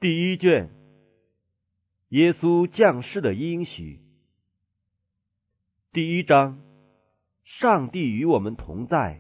第一卷，耶稣降世的应许。第一章，上帝与我们同在。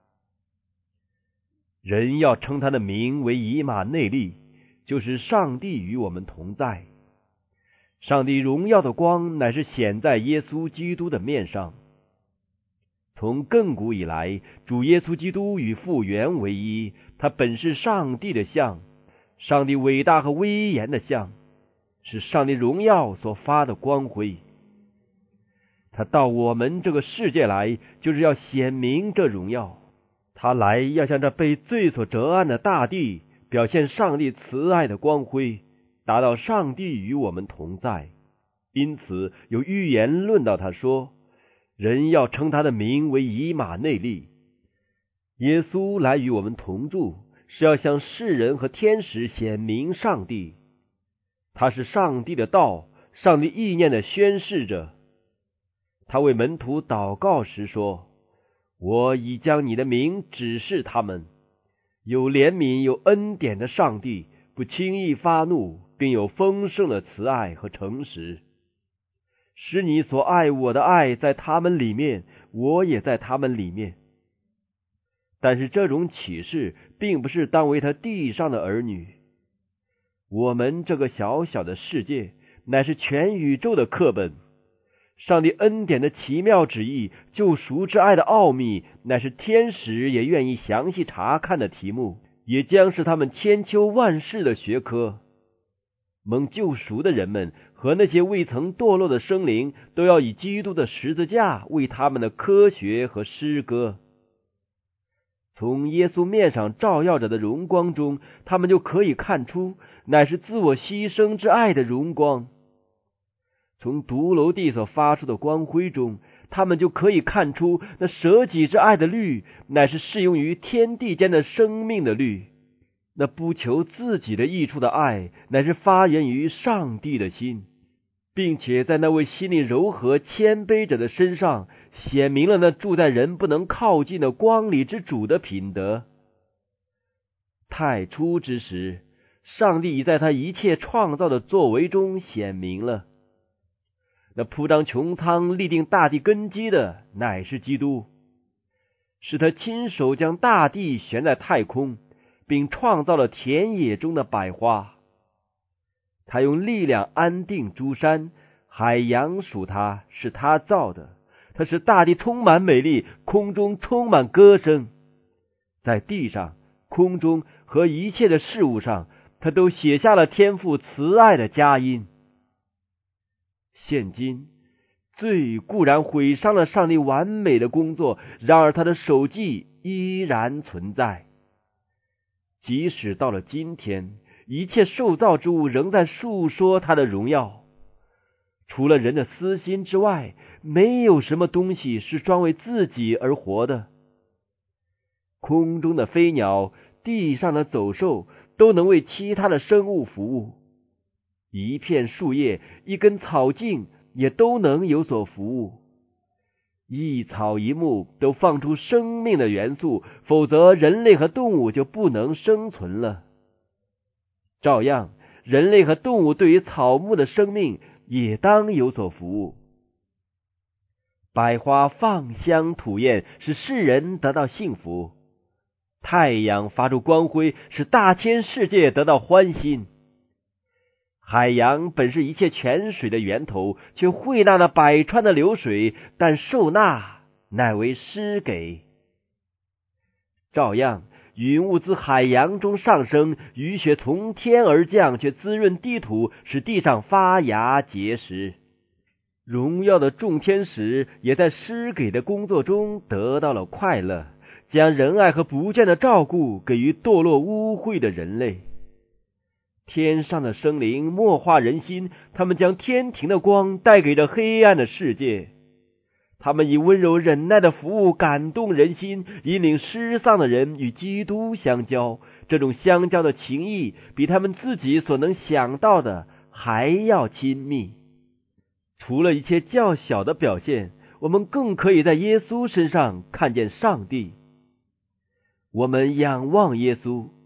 人要称他的名为以马内利，就是上帝与我们同在。上帝荣耀的光乃是显在耶稣基督的面上。从亘古以来，主耶稣基督与父原为一，他本是上帝的像，上帝伟大和威严的像，是上帝荣耀所发的光辉。他到我们这个世界来，就是要显明这荣耀。他来要向这被罪所折岸的大地表现上帝慈爱的光辉，达到上帝与我们同在。因此有预言论到他说，人要称他的名为以马内利。耶稣来与我们同住，是要向世人和天使显明上帝。他是上帝的道，上帝意念的宣示者。他为门徒祷告时说，我已将你的名指示他们。有怜悯有恩典的上帝，不轻易发怒，并有丰盛的慈爱和诚实，使你所爱我的爱在他们里面，我也在他们里面。但是这种启示并不是当为他地上的儿女。我们这个小小的世界乃是全宇宙的课本。上帝恩典的奇妙旨意，救赎之爱的奥秘，乃是天使也愿意详细查看的题目，也将是他们千秋万世的学科。蒙救赎的人们和那些未曾堕落的生灵，都要以基督的十字架为他们的科学和诗歌。从耶稣面上照耀着的荣光中，他们就可以看出，乃是自我牺牲之爱的荣光。从独楼地所发出的光辉中，他们就可以看出，那舍己之爱的律，乃是适用于天地间的生命的律。那不求自己的益处的爱，乃是发源于上帝的心，并且在那位心里柔和谦卑者的身上，显明了那住在人不能靠近的光里之主的品德。太初之时，上帝已在他一切创造的作为中显明了。那铺张穹苍立定大地根基的，乃是基督，是他亲手将大地悬在太空，并创造了田野中的百花。他用力量安定诸山，海洋属他，是他造的。他使大地充满美丽，空中充满歌声。在地上、空中和一切的事物上，他都写下了天父慈爱的佳音。现今罪固然毁伤了上帝完美的工作，然而他的手迹依然存在。即使到了今天，一切受造之物仍在述说他的荣耀。除了人的私心之外，没有什么东西是专为自己而活的。空中的飞鸟，地上的走兽，都能为其他的生物服务。一片树叶，一根草茎，也都能有所服务。一草一木都放出生命的元素，否则人类和动物就不能生存了。照样，人类和动物对于草木的生命也当有所服务。百花放香吐艳，使世人得到幸福；太阳发出光辉，使大千世界得到欢欣。海洋本是一切泉水的源头，却汇纳了百川的流水，但受纳乃为施给。照样，云雾自海洋中上升，雨雪从天而降，却滋润地土，使地上发芽结实。荣耀的众天使也在施给的工作中得到了快乐，将仁爱和不倦的照顾给予堕落污秽的人类。天上的生灵默化人心，他们将天庭的光带给这黑暗的世界。他们以温柔忍耐的服务感动人心，引领失丧的人与基督相交。这种相交的情谊，比他们自己所能想到的还要亲密。除了一切较小的表现，我们更可以在耶稣身上看见上帝。我们仰望耶稣，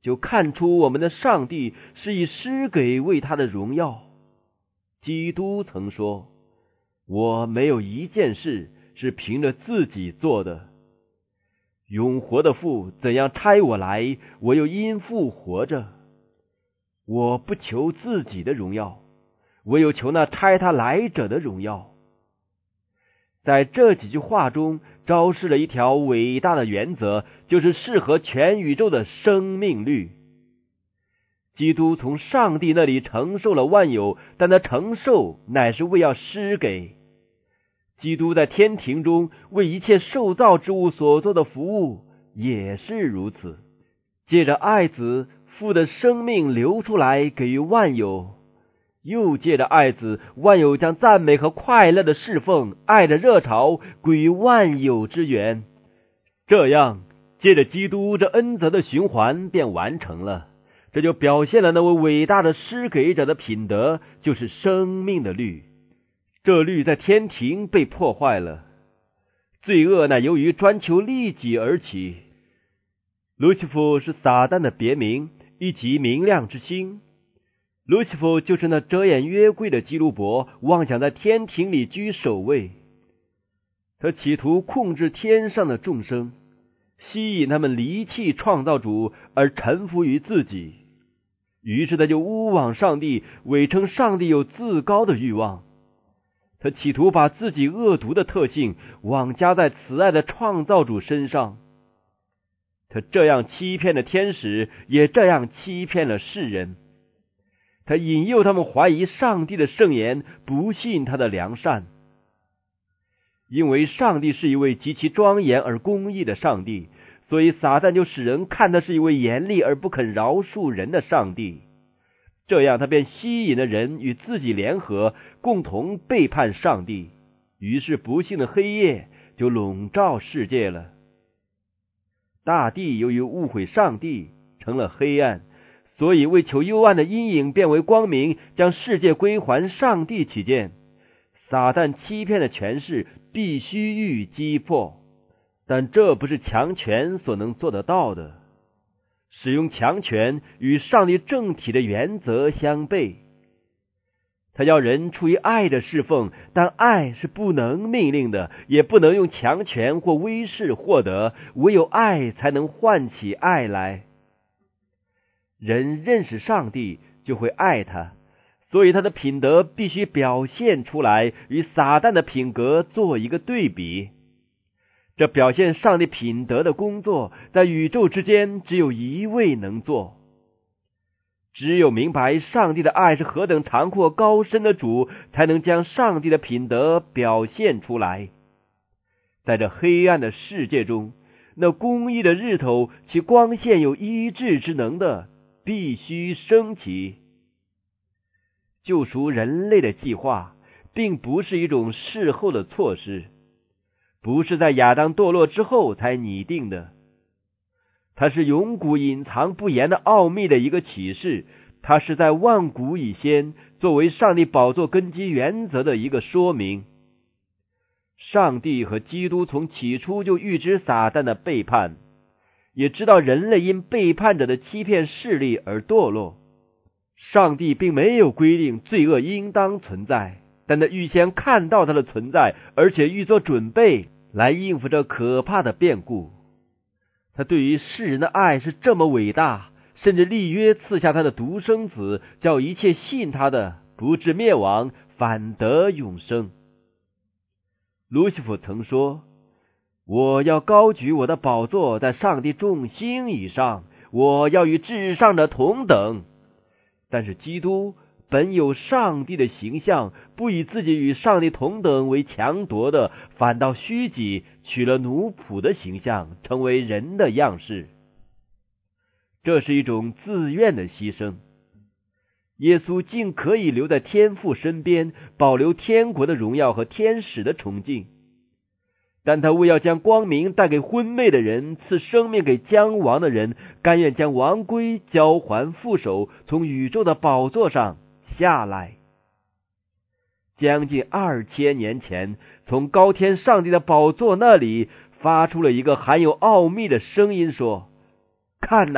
就看出我们的上帝是以施给为他的荣耀。基督曾说，我没有一件事是凭着自己做的。永活的父怎样差我来，我又因父活着。我不求自己的荣耀，唯有求那差他来者的荣耀。在这几句话中昭示了一条伟大的原则，就是适合全宇宙的生命律。基督从上帝那里承受了万有，但他承受乃是为要施给。基督在天庭中为一切受造之物所做的服务也是如此，借着爱子父的生命流出来给予万有，又借着爱子，万有将赞美和快乐的侍奉，爱的热潮归于万有之源。这样借着基督，这恩泽的循环便完成了。这就表现了那位伟大的施给者的品德，就是生命的律。这律在天庭被破坏了，罪恶乃由于专求利己而起。路西弗是撒旦的别名，一级明亮之星。路西弗就是那遮掩约柜的基路伯，妄想在天庭里居首位。他企图控制天上的众生，吸引他们离弃创造主而臣服于自己。于是他就诬枉上帝，伪称上帝有自高的欲望。他企图把自己恶毒的特性妄加在慈爱的创造主身上。他这样欺骗了天使，也这样欺骗了世人。他引诱他们怀疑上帝的圣言，不信他的良善。因为上帝是一位极其庄严而公义的上帝，所以撒旦就使人看他是一位严厉而不肯饶恕人的上帝。这样他便吸引了人与自己联合，共同背叛上帝。于是不幸的黑夜就笼罩世界了。大地由于误会上帝，成了黑暗，所以为求幽暗的阴影变为光明，将世界归还上帝起见。撒旦欺骗的权势必须予以击破，但这不是强权所能做得到的。使用强权与上帝政体的原则相悖。他要人出于爱的侍奉，但爱是不能命令的，也不能用强权或威势获得，唯有爱才能唤起爱来。人认识上帝就会爱他，所以他的品德必须表现出来，与撒旦的品格做一个对比。这表现上帝品德的工作，在宇宙之间只有一位能做。只有明白上帝的爱是何等长阔高深的主，才能将上帝的品德表现出来。在这黑暗的世界中，那公义的日头，其光线有医治之能的，必须升起。救赎人类的计划，并不是一种事后的措施，不是在亚当堕落之后才拟定的。它是永古隐藏不言的奥秘的一个启示，它是在万古以先作为上帝宝座根基原则的一个说明。上帝和基督从起初就预知撒旦的背叛，也知道人类因背叛者的欺骗势力而堕落。上帝并没有规定罪恶应当存在，但他预先看到它的存在，而且预做准备来应付这可怕的变故。他对于世人的爱是这么伟大，甚至立约赐下他的独生子，叫一切信他的不至灭亡，反得永生。路西弗曾说，我要高举我的宝座在上帝众星以上，我要与至上的同等。但是基督本有上帝的形象，不以自己与上帝同等为强夺的，反倒虚己，取了奴仆的形象，成为人的样式。这是一种自愿的牺牲。耶稣竟可以留在天父身边，保留天国的荣耀和天使的崇敬。但他为要将光明带给昏昧的人，赐生命给将亡的人，甘愿将王冠交还父手，从宇宙的宝座上下来。将近2000年前，从高天上帝的宝座那里发出了一个含有奥秘的声音，说：看哪，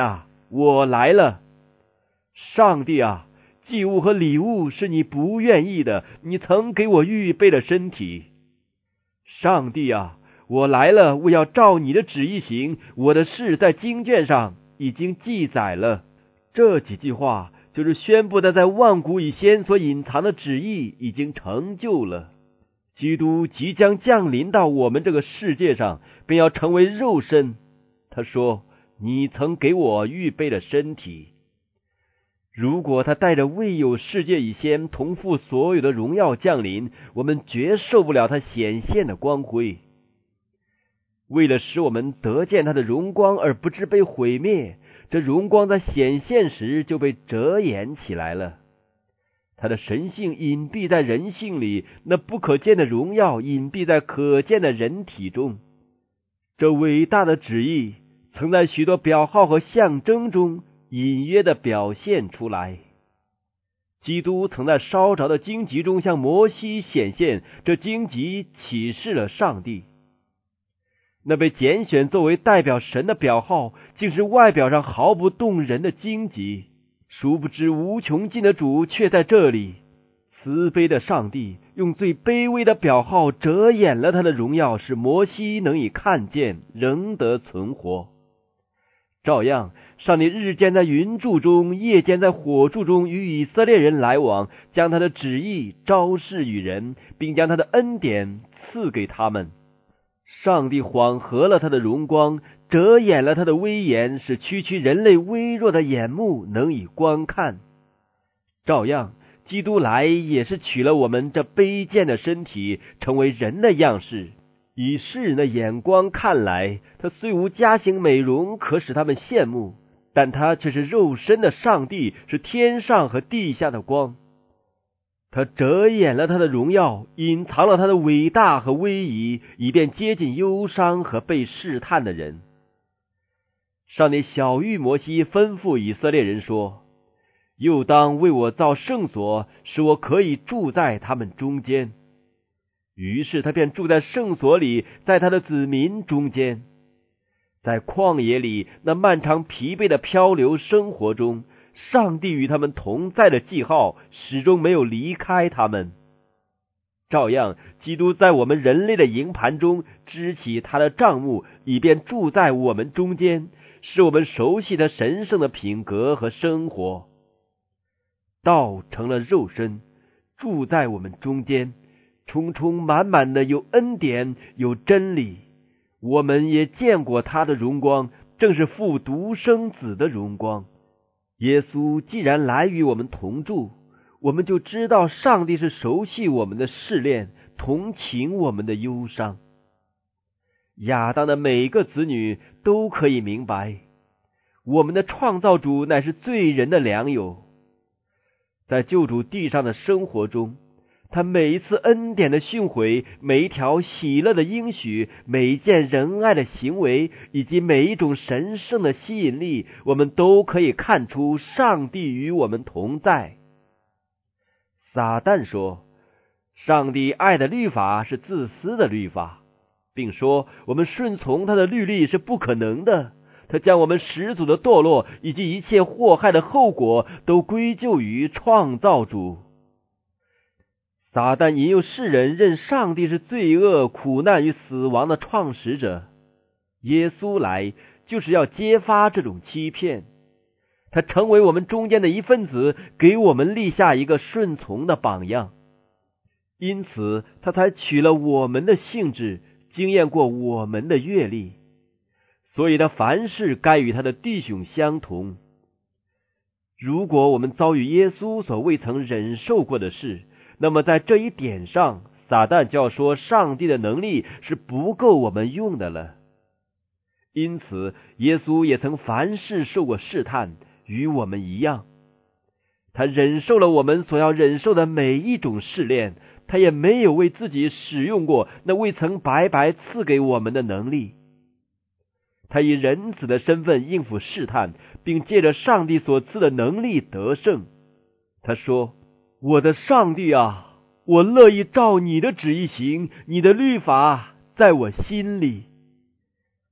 我来了。上帝啊，祭物和礼物是你不愿意的，你曾给我预备了身体。上帝啊，我来了，我要照你的旨意行，我的事在经卷上已经记载了。这几句话就是宣布的，在万古以先所隐藏的旨意已经成就了。基督即将降临到我们这个世界上，便要成为肉身。他说，你曾给我预备了身体。如果他带着未有世界以先同父所有的荣耀降临，我们绝受不了他显现的光辉。为了使我们得见他的荣光而不致被毁灭，这荣光在显现时就被遮掩起来了。他的神性隐蔽在人性里，那不可见的荣耀隐蔽在可见的人体中。这伟大的旨意曾在许多表号和象征中隐约地表现出来。基督曾在烧着的荆棘中向摩西显现，这荆棘启示了上帝。那被拣选作为代表神的表号，竟是外表上毫不动人的荆棘。殊不知无穷尽的主却在这里。慈悲的上帝用最卑微的表号遮掩了他的荣耀，使摩西能以看见，仍得存活。照样，上帝日间在云柱中，夜间在火柱中与以色列人来往，将他的旨意昭示与人，并将他的恩典赐给他们。上帝缓和了他的荣光，遮掩了他的威严，使区区人类微弱的眼目能以观看。照样，基督来也是取了我们这卑贱的身体，成为人的样式。以世人的眼光看来，他虽无佳形美容可使他们羡慕，但他却是肉身的上帝，是天上和地下的光。他遮掩了他的荣耀，隐藏了他的伟大和威仪，以便接近忧伤和被试探的人。上帝晓谕摩西，吩咐以色列人说，又当为我造圣所，使我可以住在他们中间。于是他便住在圣所里，在他的子民中间。在旷野里那漫长疲惫的漂流生活中，上帝与他们同在的记号始终没有离开他们。照样，基督在我们人类的营盘中支起他的帐幕，以便住在我们中间，使我们熟悉他神圣的品格和生活。道成了肉身，住在我们中间，充充满满的有恩典，有真理。我们也见过他的荣光，正是父独生子的荣光。耶稣既然来与我们同住，我们就知道上帝是熟悉我们的试炼，同情我们的忧伤。亚当的每个子女都可以明白，我们的创造主乃是罪人的良友。在救主地上的生活中，他每一次恩典的训诲，每一条喜乐的应许，每一件仁爱的行为，以及每一种神圣的吸引力，我们都可以看出上帝与我们同在。撒旦说，上帝爱的律法是自私的律法，并说我们顺从他的律例是不可能的。他将我们始祖的堕落以及一切祸害的后果都归咎于创造主。撒旦引诱世人认上帝是罪恶、苦难与死亡的创始者。耶稣来就是要揭发这种欺骗，他成为我们中间的一份子，给我们立下一个顺从的榜样。因此他才取了我们的性质，经验过我们的阅历，所以他凡事该与他的弟兄相同。如果我们遭遇耶稣所未曾忍受过的事，那么在这一点上，撒旦就要说上帝的能力是不够我们用的了。因此耶稣也曾凡事受过试探，与我们一样。他忍受了我们所要忍受的每一种试炼，他也没有为自己使用过那未曾白白赐给我们的能力。他以人子的身份应付试探，并借着上帝所赐的能力得胜。他说，我的上帝啊，我乐意照你的旨意行，你的律法在我心里。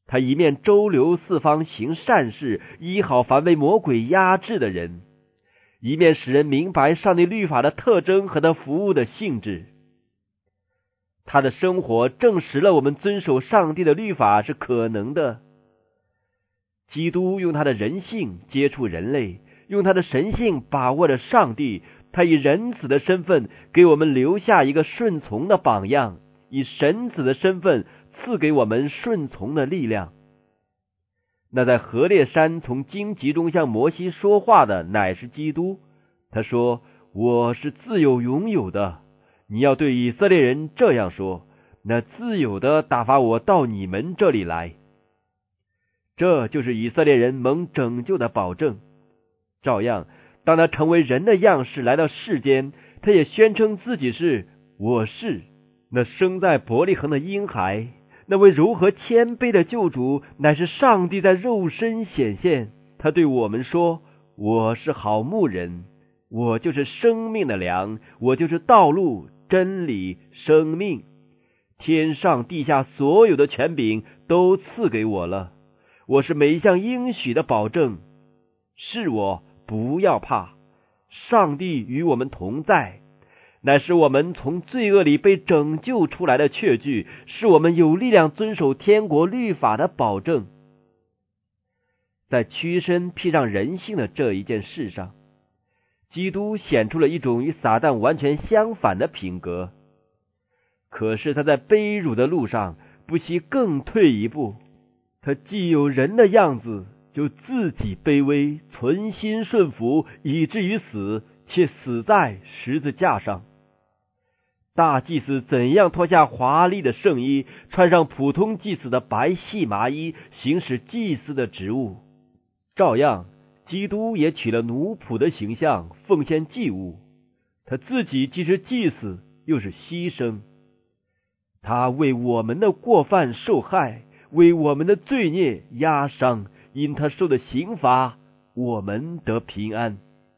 他一面周流四方行善事，医好凡被魔鬼压制的人，一面使人明白上帝律法的特征和他服务的性质。他的生活证实了我们遵守上帝的律法是可能的。基督用他的人性接触人类，用他的神性把握着上帝，他以人子的身份给我们留下一个顺从的榜样，以神子的身份赐给我们顺从的力量。那在何烈山从荆棘中向摩西说话的乃是基督，他说：我是自有永有的，你要对以色列人这样说，那自有的打发我到你们这里来。这就是以色列人蒙拯救的保证。照样，当他成为人的样式来到世间，他也宣称自己是我是那生在伯利恒的婴孩，那位柔和谦卑的救主，乃是上帝在肉身显现。他对我们说：我是好牧人，我就是生命的粮，我就是道路、真理、生命。天上地下所有的权柄都赐给我了，我是每一项应许的保证。是我，不要怕，上帝与我们同在，乃是我们从罪恶里被拯救出来的确据，是我们有力量遵守天国律法的保证。在屈身披上人性的这一件事上，基督显出了一种与撒旦完全相反的品格。可是他在卑辱的路上不惜更退一步，他既有人的样子，就自己卑微，存心顺服，以至于死，且死在十字架上。大祭司怎样脱下华丽的圣衣，穿上普通祭司的白细麻衣，行使祭司的职务，照样基督也取了奴仆的形象，奉献祭物。他自己既是祭司，又是牺牲。他为我们的过犯受害，为我们的罪孽压伤，因他受的刑罚，我们得平安。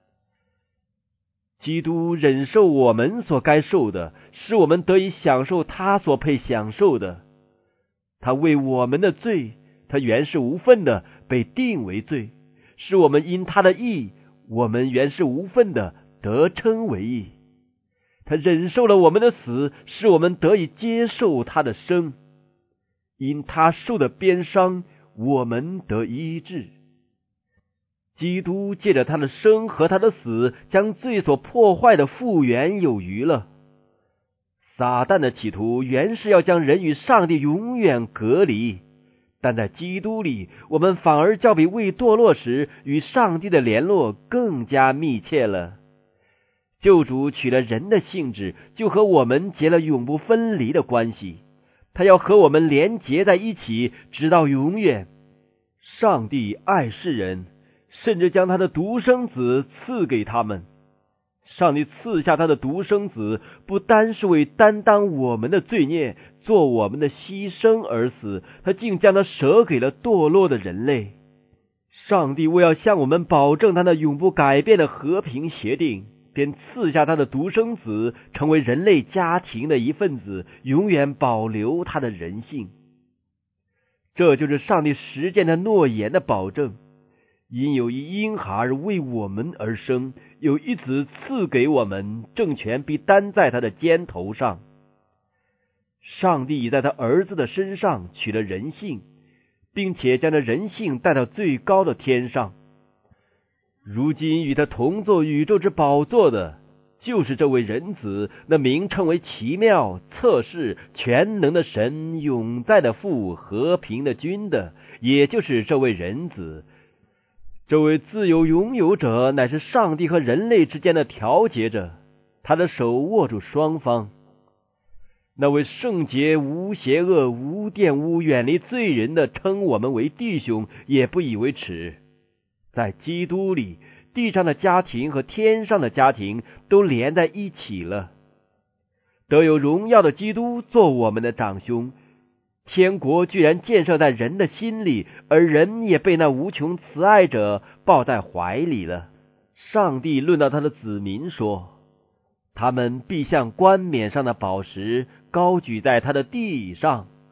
基督忍受我们所该受的，使我们得以享受他所配享受的。他为我们的罪，他原是无份的，被定为罪，使我们因他的义，我们原是无份的，得称为义。他忍受了我们的死，使我们得以接受他的生。因他受的鞭伤，我们得医治。基督借着他的生和他的死，将罪所破坏的复原有余了。撒旦的企图原是要将人与上帝永远隔离，但在基督里，我们反而较比未堕落时与上帝的联络更加密切了。救主取了人的性质，就和我们结了永不分离的关系，他要和我们连结在一起，直到永远。上帝爱世人，甚至将他的独生子赐给他们。上帝赐下他的独生子，不单是为担当我们的罪孽，做我们的牺牲而死，他竟将他舍给了堕落的人类。上帝为要向我们保证他那永不改变的和平协定，便赐下他的独生子，成为人类家庭的一份子，永远保留他的人性。这就是上帝实践他诺言的保证。因有一婴孩为我们而生，有一子赐给我们，政权必担在他的肩头上。上帝已在他儿子的身上取了人性，并且将这人性带到最高的天上。如今与他同坐宇宙之宝座的，就是这位人子，那名称为奇妙、测试、全能的神、永在的父、和平的君的，也就是这位人子。这位自由拥有者乃是上帝和人类之间的调节者，他的手握住双方。那位圣洁、无邪恶、无玷污、远离罪人的，称我们为弟兄，也不以为耻。在基督里，地上的家庭和天上的家庭都连在一起了。得有荣耀的基督做我们的长兄，天国居然建设在人的心里，而人也被那无穷慈爱者抱在怀里了。上帝论到他的子民说，他们必像冠冕上的宝石，高举在他的地上。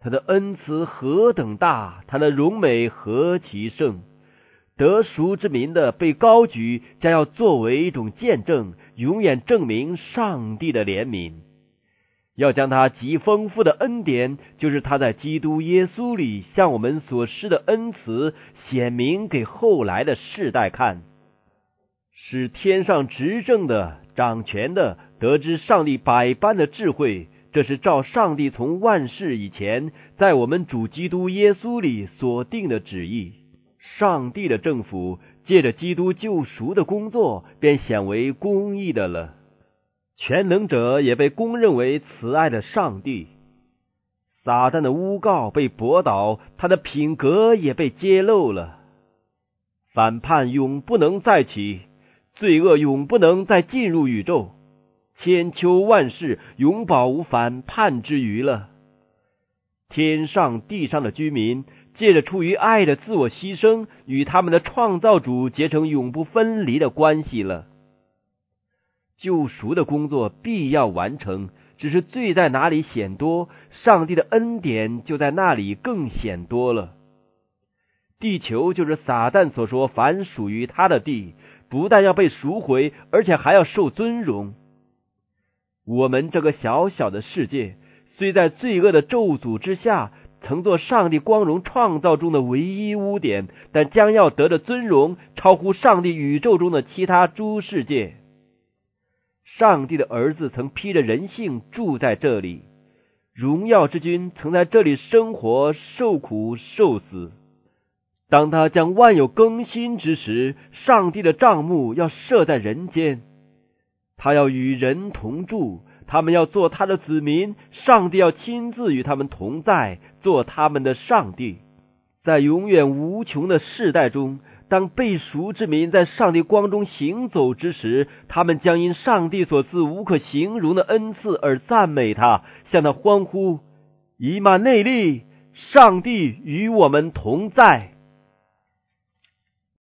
他的恩慈何等大，他的荣美何其盛！得赎之民的被高举，将要作为一种见证，永远证明上帝的怜悯，要将他极丰富的恩典，就是他在基督耶稣里向我们所施的恩慈，显明给后来的世代看，使天上执政的、掌权的得知上帝百般的智慧。这是照上帝从万世以前在我们主基督耶稣里所定的旨意。上帝的政府借着基督救赎的工作便显为公义的了，全能者也被公认为慈爱的上帝。撒旦的诬告被驳倒，他的品格也被揭露了。反叛永不能再起，罪恶永不能再进入宇宙，千秋万世永保无反叛之余了。天上地上的居民借着出于爱的自我牺牲，与他们的创造主结成永不分离的关系了。救赎的工作必要完成，只是罪在哪里显多，上帝的恩典就在那里更显多了。地球就是撒旦所说凡属于他的地，不但要被赎回，而且还要受尊荣。我们这个小小的世界，虽在罪恶的咒诅之下，曾做上帝光荣创造中的唯一污点，但将要得的尊荣超乎上帝宇宙中的其他诸世界。上帝的儿子曾披着人性住在这里，荣耀之君曾在这里生活、受苦、受死。当他将万有更新之时，上帝的帐幕要设在人间，他要与人同住，他们要做他的子民，上帝要亲自与他们同在，做他们的上帝。在永远无穷的世代中，当被赎之民在上帝光中行走之时，他们将因上帝所赐无可形容的恩赐而赞美他，向他欢呼：以马内利，上帝与我们同在。